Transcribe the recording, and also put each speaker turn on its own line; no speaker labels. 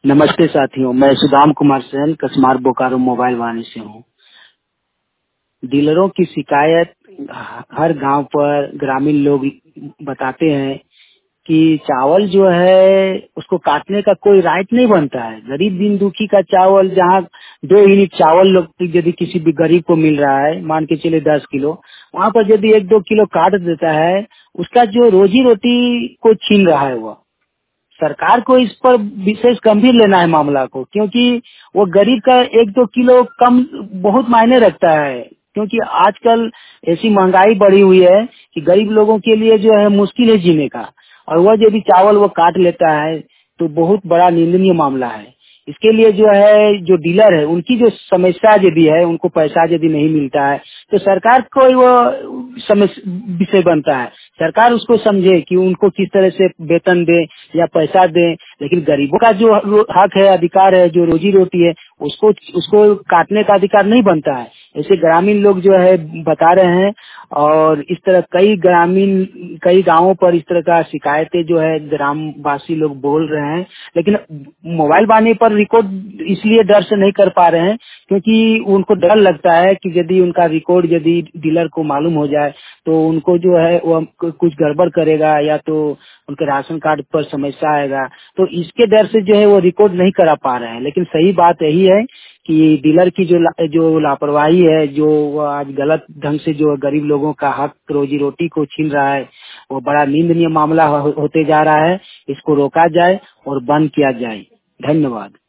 नमस्ते साथियों, मैं सुदाम कुमार सेन कसमार बोकारो मोबाइल वाणी से हूँ। डीलरों की शिकायत हर गांव पर ग्रामीण लोग बताते हैं कि चावल जो है उसको काटने का कोई राइट नहीं बनता है। गरीब दिन दुखी का चावल, जहाँ 2 यूनिट चावल लोग यदि किसी भी गरीब को मिल रहा है, मान के चले 10 किलो, वहाँ पर यदि 1-2 किलो काट देता है, उसका जो रोजी रोटी को छीन रहा है। वह सरकार को इस पर विशेष गंभीर लेना है मामला को, क्योंकि वो गरीब का 1-2 किलो कम बहुत मायने रखता है। क्योंकि आजकल ऐसी महंगाई बढ़ी हुई है कि गरीब लोगों के लिए जो है मुश्किल है जीने का, और वह यदि चावल वो काट लेता है तो बहुत बड़ा निंदनीय मामला है। इसके लिए जो है, जो डीलर है, उनकी जो समस्या यदि है, उनको पैसा यदि नहीं मिलता है तो सरकार को वो समस्या विषय बनता है। सरकार उसको समझे कि उनको किस तरह से वेतन दे या पैसा दे, लेकिन गरीबों का जो हक है, अधिकार है, जो रोजी रोटी है, उसको उसको काटने का अधिकार नहीं बनता है। ऐसे ग्रामीण लोग जो है बता रहे हैं, और इस तरह कई गांवों पर इस तरह का शिकायतें जो है ग्रामवासी लोग बोल रहे हैं, लेकिन मोबाइल वाणी पर रिकॉर्ड इसलिए डर से नहीं कर पा रहे हैं क्योंकि उनको डर लगता है कि यदि उनका रिकॉर्ड यदि डीलर को मालूम हो जाए तो उनको जो है वो कुछ गड़बड़ करेगा, या तो उनके राशन कार्ड पर समस्या आएगा। तो इसके डर से जो है वो रिकॉर्ड नहीं करा पा रहे हैं। लेकिन सही बात यही है कि डीलर की जो लापरवाही है, जो आज गलत ढंग से जो गरीब लोगों का हक रोजी रोटी को छीन रहा है, वो बड़ा निंदनीय मामला होते जा रहा है। इसको रोका जाए और बंद किया जाए। धन्यवाद।